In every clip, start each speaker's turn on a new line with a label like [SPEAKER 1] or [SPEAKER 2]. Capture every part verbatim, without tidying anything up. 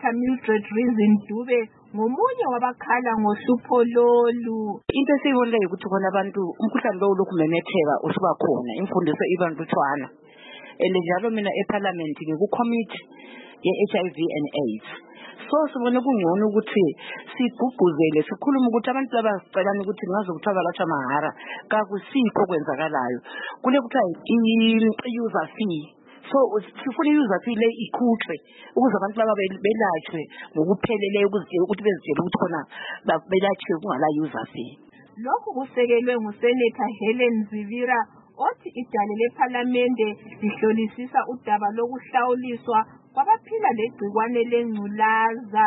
[SPEAKER 1] Doctor Mildred Reason Dube ngomunye wabakhala ngohlupho lolu.
[SPEAKER 2] Into esiyibonile ukuthi khona abantu umkhuhlane lo lokhu memetheka usuba khona imfundiso ibantutshwana. And njalo mina eParliament ngikucommittee ye-H I V and AIDS. So sibone kungcono ukuthi siguguzele sikhuluma ukuthi abantu laba sicelana ukuthi ngaze kuthiwa balatshwa mahara kakusikho kwenzakalayo. Kule kuthiwa i-user fee. So sifuna i-user fee le ikhutshwe ukuze abantu laba belatshwe ngokupheleleyo ukuthi bezitshele ukuthi khona belatshwe kungala user fee.
[SPEAKER 1] Lokhu kusekelwe nguSenator Helen Zivira othi idale leParlamente lihlolisisa udaba lokuhlawuliswa kwabaphila legcikwane lengculaza.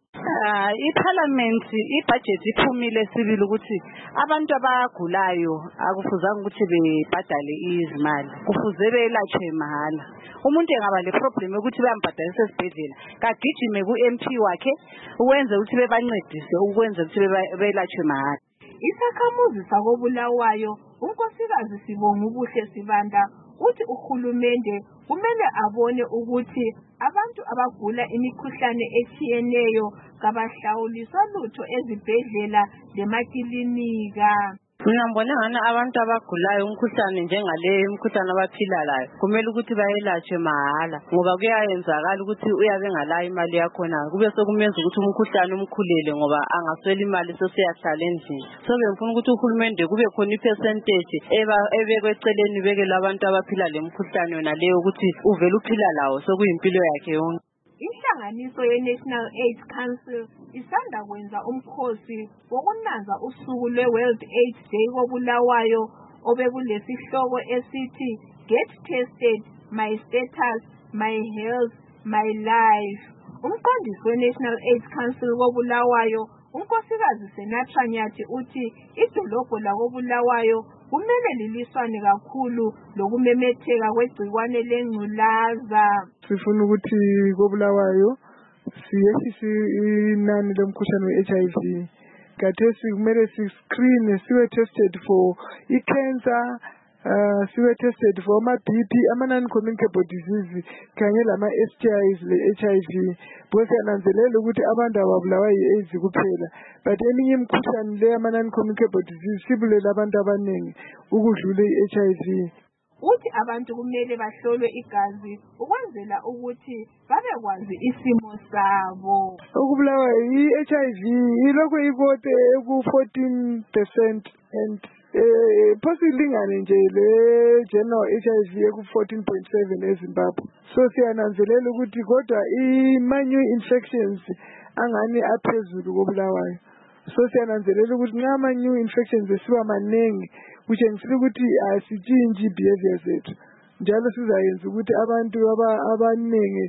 [SPEAKER 2] Ah, iParliament ibudget iphumile sibili ukuthi abantu abagulayo akufuzanga ukuthi bebhadale izimali, kufuze belatshwe mahala. Umuntu engaba le problem ukuthi bayambhadalisa esibhedlela, kagijime ku-M P wakhe uwenze ukuthi bebancedise ukwenza ukuthi belatshwe mahala.
[SPEAKER 1] Isakhamuzi sakobulawayo unkosikazi Sibonga Ubuhle Sibanda uthi uhulumende kumele abone ukuthi abantu abagula imikhuhlane etshiyeneyo kabahlawuliswa lutho ezibhedlela lemakilinika.
[SPEAKER 2] Mina ngibona ngani abantu abagulayo umkhuhlane njengale imkhuhlane abaphila layo kumele ukuthi bayelatshwe mahala ngoba kuyayenzakala ukuthi uyabe ngalayo imali yakhona kube sokumenza ukuthi umkhuhlane umkhulele ngoba angaswela imali sesiyahlala endlini. So bengifuna ukuthi uhulumende kube khona ipercentage eba ebekweceleni beke labantu abaphila lemkhuhlane yona leyo ukuthi uvela uphila lawo sokuyimpilo yakhe yonke.
[SPEAKER 1] Inhlanganiso ye-National AIDS Council isanda kwenza umkhosi wokunanza usuku lwe-World AIDS Day kobulawayo obekulesihloko esithi Get Tested, My Status, My Health, My Life. Umqondisi we-National AIDS Council kobulawayo unkosikazi Senatra Nyathi uthi idolobho lakobulawayo kumele liliswane kakhulu lokumemetheka kwegcikwane lengculaza.
[SPEAKER 3] Sifuna ukuthi kobulawayo siyehlise inani lomkhuhlane we-H I V. Kathesi kumele si-screen siwe tested for i-cancer, uh, siwe tested for ama-B P, ama-non-communicable disease kanye lama-S T Is le-H I V. Because siyananzelela ukuthi abantu ababulawa yi-AIDS kuphela, but eminye imikhuhlane le ama-non-communicable disease sibulela abantu abaningi ukudlula i-H I V.
[SPEAKER 1] Uthi abantu kumele bahlolwe igazi ukwenzela ukuthi babekwazi isimo sabo.
[SPEAKER 3] Ukubulawa i-H I V ilokho ivote ku-fourteen percent and eh possibly nje le general H I V eku-fourteen point seven eZimbabwe. So siyananzelela ukuthi kodwa i-minor infections angani aphezulu kobulawayo. So siyananzelela ukuthi ngama new infections esiba maningi kutshengisela ukuthi asitshintshi behavior zethu njalo sizayenza ukuthi abantu abaningi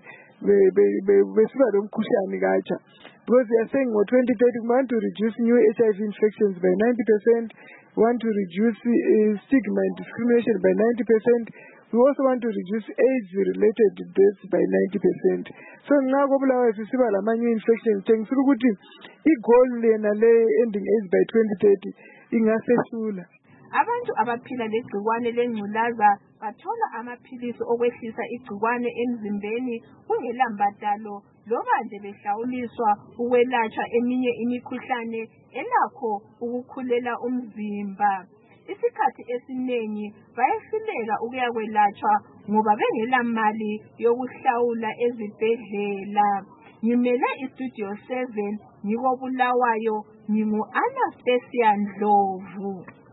[SPEAKER 3] besiba lomkhuhlane katsha. Because they are saying ngo twenty thirty we want to reduce new H I V infections by ninety percent, we want to reduce uh, stigma and discrimination by ninety percent, we also want to reduce AIDS-related deaths by ninety percent. So ngako bulawa sisiba lama new infections tengisela ukuthi i-goal lena le ending AIDS by twenty thirty ingasesula.
[SPEAKER 1] Abantu abaphila legcikwane lengculaza bathola amaphilisi okwehlisa igcikwane emzimbeni kungelambadalo loba nje behlawuliswa ukwelatshwa eminye imikhuhlane elakho ukukhulela umzimba. Isikhathi esiningi bayehluleka ukuyakwelatshwa ngoba bengela mali yokuhlawula ezibhedlela. Ngimele iStudio seven ngikobulawayo ngingu Anastasia Ndlovu.